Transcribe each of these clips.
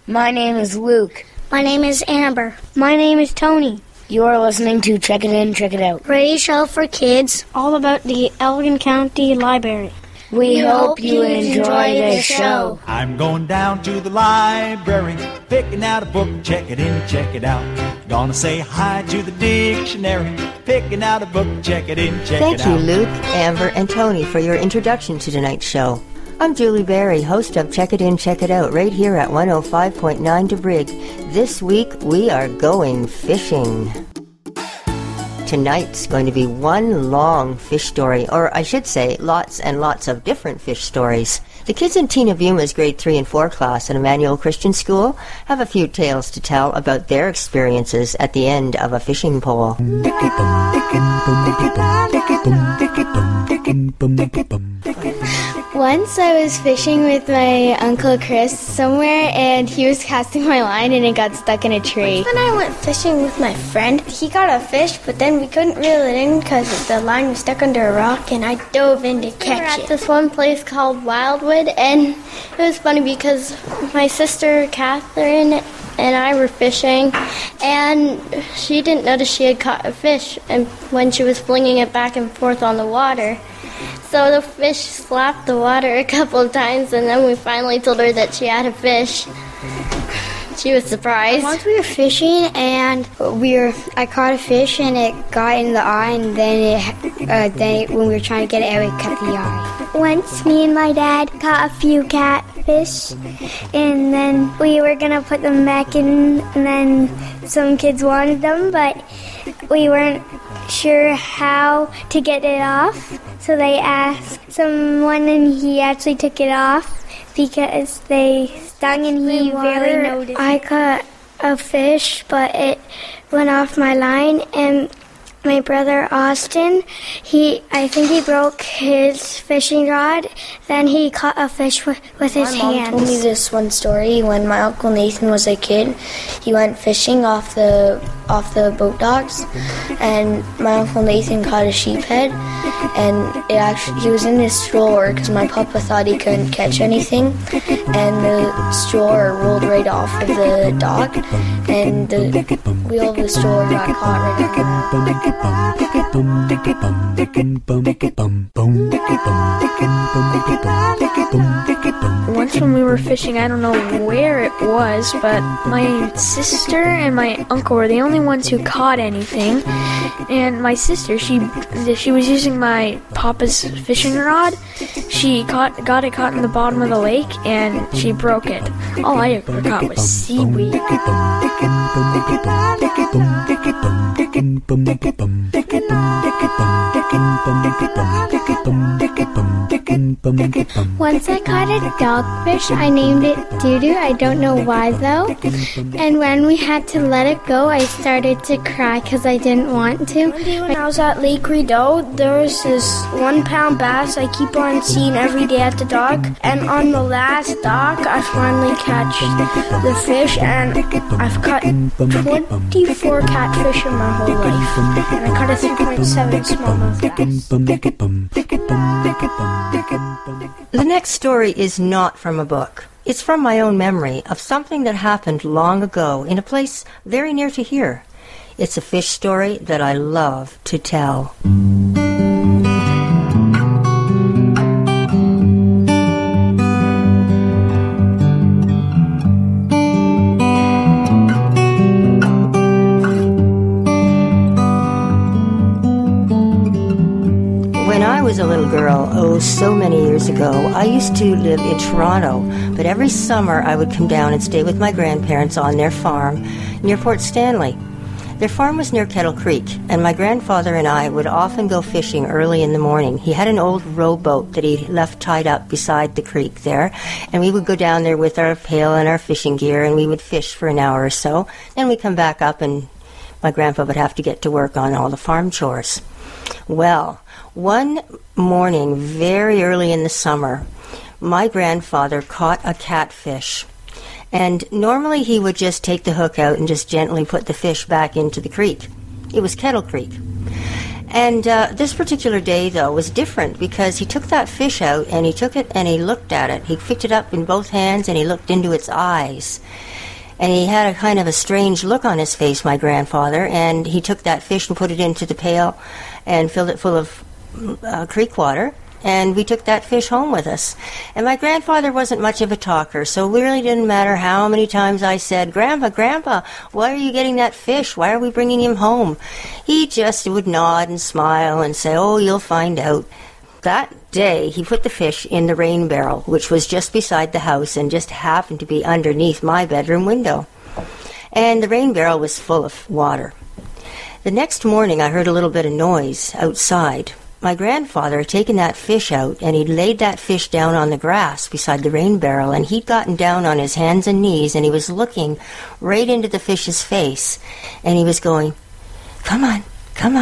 My name is Luke. My name is Amber. My name is Tony. You are listening to Check It In, Check It Out. Radio show for kids. All about the Elgin County Library. We hope you enjoy this show. I'm going down to the library, picking out a book, check it in, check it out. Gonna say hi to the dictionary, picking out a book, check it in, check it out. Thank you, Luke, Amber, and Tony for your introduction to tonight's show. I'm Julie Berry, host of Check It In, Check It Out, right here at 105.9 DeBrig. This week, we are going fishing. Tonight's going to be one long fish story, or I should say, lots and lots of different fish stories. The kids in Tina Buma's grade 3 and 4 class at Emmanuel Christian School have a few tales to tell about their experiences at the end of a fishing pole. Once I was fishing with my Uncle Chris somewhere, and he was casting my line and it got stuck in a tree. When I went fishing with my friend, he got a fish, but then we couldn't reel it in because the line was stuck under a rock, and I dove in to catch it. We were at this one place called Wildwood, and it was funny because my sister Catherine and I were fishing, and she didn't notice she had caught a fish and when she was flinging it back and forth on the water. So the fish slapped the water a couple of times, and then we finally told her that she had a fish. She was surprised. Once we were fishing, and I caught a fish, and it got in the eye, and then when we were trying to get it out, it cut the eye. Once me and my dad caught a few catfish, and then we were gonna put them back in, and then some kids wanted them, but we weren't sure how to get it off, so they asked someone, and he actually took it off because they stung, and he barely noticed. I caught a fish, but it went off my line, and my brother Austin, I think he broke his fishing rod. Then he caught a fish with his hands. My mom told me this one story. When my Uncle Nathan was a kid, he went fishing off the boat docks, and my Uncle Nathan caught a sheephead, and he was in his stroller because my papa thought he couldn't catch anything, and the stroller rolled right off of the dock, and the wheel of the stroller got caught right in the Once when we were fishing, I don't know where it was, but my sister and my uncle were the only ones who caught anything. And my sister, she was using my papa's fishing rod. She got it caught in the bottom of the lake, and she broke it. All I ever caught was seaweed. Once I caught a dogfish. I named it Doo-Doo. I don't know why though. And when we had to let it go, I started to cry because I didn't want to. One day when I was at Lake Rideau, there was this 1 pound bass I keep on seeing every day at the dock. And on the last dock, I finally catch the fish, and I've caught 24 catfish in my whole life. And I caught a 3.7 smallmouth bass. The next story is not from a book. It's from my own memory of something that happened long ago in a place very near to here. It's a fish story that I love to tell. When I was a little girl, so many years ago, I used to live in Toronto, but every summer I would come down and stay with my grandparents on their farm near Port Stanley. Their farm was near Kettle Creek, and my grandfather and I would often go fishing early in the morning. He had an old rowboat that he left tied up beside the creek there, and we would go down there with our pail and our fishing gear, and we would fish for an hour or so. Then we'd come back up, and my grandpa would have to get to work on all the farm chores. Well, one morning, very early in the summer, my grandfather caught a catfish. And normally he would just take the hook out and just gently put the fish back into the creek. It was Kettle Creek. And this particular day, though, was different because he took that fish out and he took it and he looked at it. He picked it up in both hands and he looked into its eyes. And he had a kind of a strange look on his face, my grandfather, and he took that fish and put it into the pail and filled it full of creek water. And we took that fish home with us. And my grandfather wasn't much of a talker, so it really didn't matter how many times I said, Grandpa, why are you getting that fish? Why are we bringing him home? He just would nod and smile and say, oh, you'll find out. That day, he put the fish in the rain barrel, which was just beside the house and just happened to be underneath my bedroom window. And the rain barrel was full of water. The next morning, I heard a little bit of noise outside. My grandfather had taken that fish out, and he'd laid that fish down on the grass beside the rain barrel, and he'd gotten down on his hands and knees, and he was looking right into the fish's face, and he was going, come on, come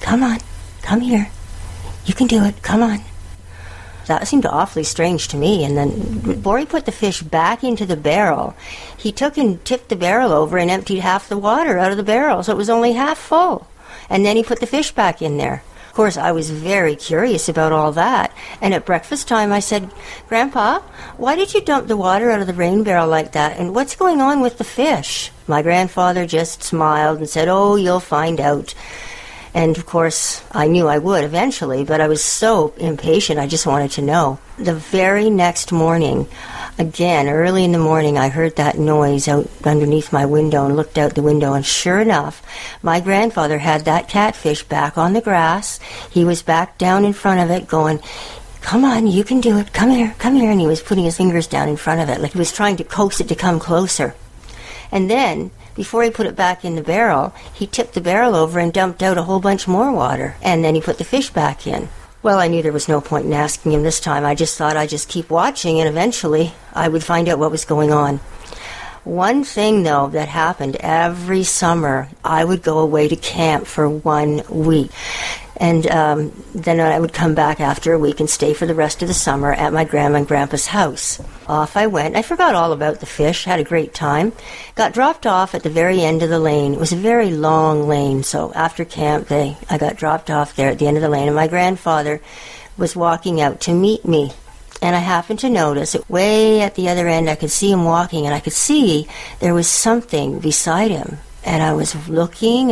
here. You can do it, come on. That seemed awfully strange to me, and then before he put the fish back into the barrel, he took and tipped the barrel over and emptied half the water out of the barrel, so it was only half full. And then he put the fish back in there. Of course, I was very curious about all that, and at breakfast time I said, Grandpa, why did you dump the water out of the rain barrel like that, and what's going on with the fish? My grandfather just smiled and said, oh, you'll find out. And of course, I knew I would eventually, but I was so impatient, I just wanted to know. The very next morning, again, early in the morning, I heard that noise out underneath my window and looked out the window, and sure enough, my grandfather had that catfish back on the grass. He was back down in front of it going, come on, you can do it, come here, and he was putting his fingers down in front of it, like he was trying to coax it to come closer. And then, before he put it back in the barrel, he tipped the barrel over and dumped out a whole bunch more water, and then he put the fish back in. Well, I knew there was no point in asking him this time. I just thought I'd just keep watching, and eventually I would find out what was going on. One thing, though, that happened every summer, I would go away to camp for 1 week. And then I would come back after a week and stay for the rest of the summer at my grandma and grandpa's house. Off I went. I forgot all about the fish, had a great time. Got dropped off at the very end of the lane. It was a very long lane, so after camp day, I got dropped off there at the end of the lane, and my grandfather was walking out to meet me. And I happened to notice that way at the other end, I could see him walking, and I could see there was something beside him. And I was looking,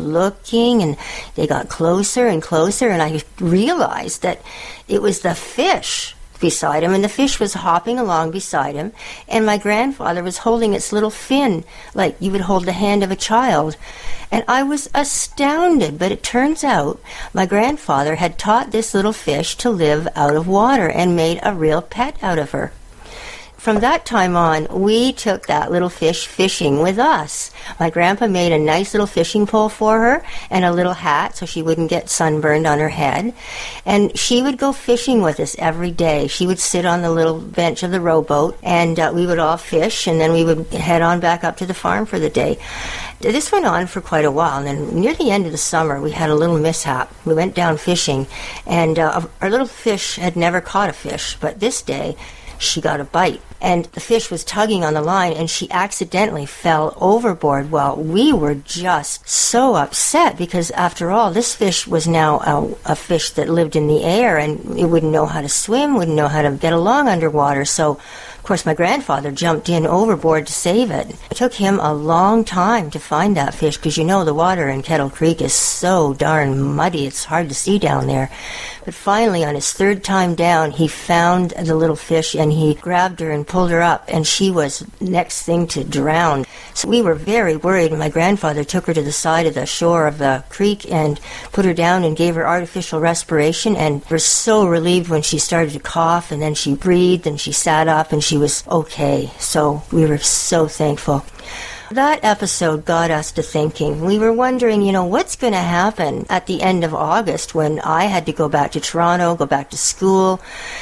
and they got closer and closer, and I realized that it was the fish beside him, and the fish was hopping along beside him, and my grandfather was holding its little fin, like you would hold the hand of a child. And I was astounded, but it turns out my grandfather had taught this little fish to live out of water and made a real pet out of her. From that time on, we took that little fish fishing with us. My grandpa made a nice little fishing pole for her and a little hat so she wouldn't get sunburned on her head. And she would go fishing with us every day. She would sit on the little bench of the rowboat, and we would all fish, and then we would head on back up to the farm for the day. This went on for quite a while, and then near the end of the summer, we had a little mishap. We went down fishing, and our little fish had never caught a fish, but this day, she got a bite, and the fish was tugging on the line, and she accidentally fell overboard. Well, we were just so upset because, after all, this fish was now a fish that lived in the air, and it wouldn't know how to swim, wouldn't know how to get along underwater. So, of course, my grandfather jumped in overboard to save it. It took him a long time to find that fish because, you know, the water in Kettle Creek is so darn muddy, it's hard to see down there. But finally, on his third time down, he found the little fish, and he grabbed her and pulled her up, and she was next thing to drown. So we were very worried, and my grandfather took her to the side of the shore of the creek and put her down and gave her artificial respiration, and we were so relieved when she started to cough, and then she breathed, and she sat up, and she was okay. So we were so thankful. That episode got us to thinking. We were wondering, you know, what's going to happen at the end of August when I had to go back to Toronto, go back to school,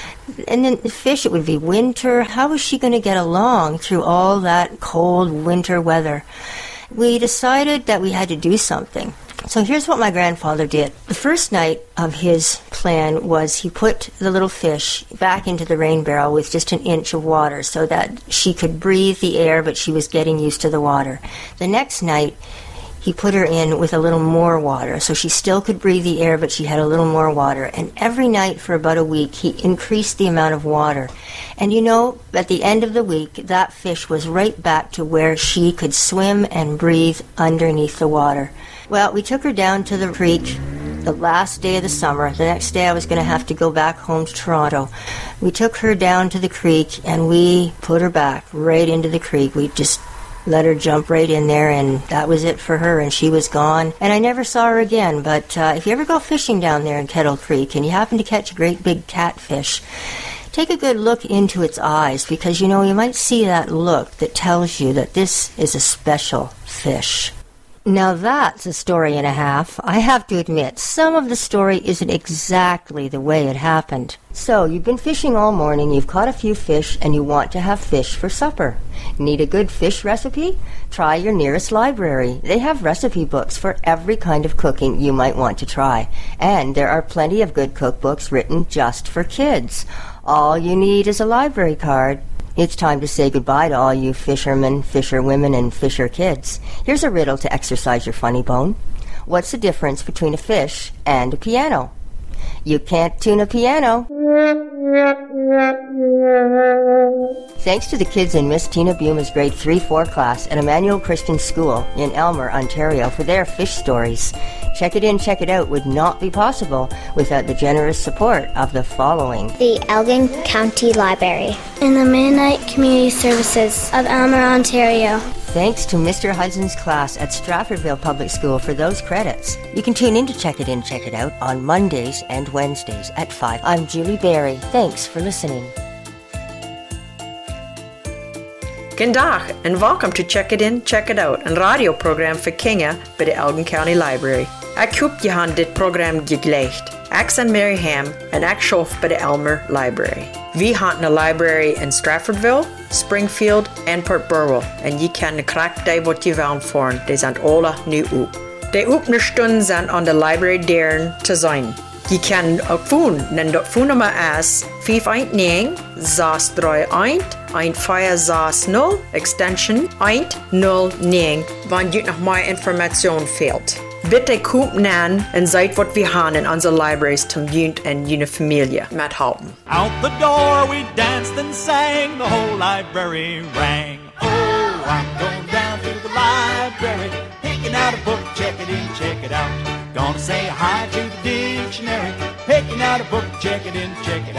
and then the fish, it would be winter. How was she going to get along through all that cold winter weather? We decided that we had to do something. So here's what my grandfather did. The first night of his plan was he put the little fish back into the rain barrel with just an inch of water so that she could breathe the air, but she was getting used to the water. The next night, he put her in with a little more water. So she still could breathe the air, but she had a little more water. And every night for about a week, he increased the amount of water. And you know, at the end of the week, that fish was right back to where she could swim and breathe underneath the water. Well, we took her down to the creek the last day of the summer. The next day I was going to have to go back home to Toronto. We took her down to the creek and we put her back right into the creek. We just let her jump right in there, and that was it for her, and she was gone. And I never saw her again. But if you ever go fishing down there in Kettle Creek and you happen to catch a great big catfish, take a good look into its eyes, because you know, you might see that look that tells you that this is a special fish. Now that's a story and a half. I have to admit, some of the story isn't exactly the way it happened. So, you've been fishing all morning, you've caught a few fish, and you want to have fish for supper. Need a good fish recipe? Try your nearest library. They have recipe books for every kind of cooking you might want to try. And there are plenty of good cookbooks written just for kids. All you need is a library card. It's time to say goodbye to all you fishermen, fisherwomen, and fisher kids. Here's a riddle to exercise your funny bone. What's the difference between a fish and a piano? You can't tune a piano. Thanks to the kids in Miss Tina Buma's grade 3-4 class at Emmanuel Christian School in Elmer, Ontario for their fish stories. Check It In, Check It Out would not be possible without the generous support of the following. The Elgin County Library. And the Mennonite Community Services of Elmer, Ontario. Thanks to Mr. Hudson's class at Stratfordville Public School for those credits. You can tune in to Check It In, Check It Out on Mondays and Wednesdays at 5. I'm Julie Berry. Thanks for listening. G'dag and welcome to Check It In, Check It Out, een radioprogram voor kinderen bij de Elgin County Library. Ik hoop je hebt dit programma geklecht. Ik ben Mary Ham en ik schaf bij de Elmer Library. We hebben een library in Stratfordville, Springfield en Port Burwell. En je kan de kracht die wat je wilt voeren. Die zijn alle nu op. De openingsstunden zijn aan de library deuren te zijn. Je kan ook phone, en dat phonenummer is 519 631 1460 extension 109, wanneer je nog meer informatie fehlt. Bitte kommt an und seid wat wir haben in unserer Libraries zum Jund und jene Familie mithalten. Out the door we danced and sang, the whole library rang. Oh, I'm going down to the library, picking out a book, check it in, check it out. Gonna say hi to the dictionary, picking out a book, check it in, check it out.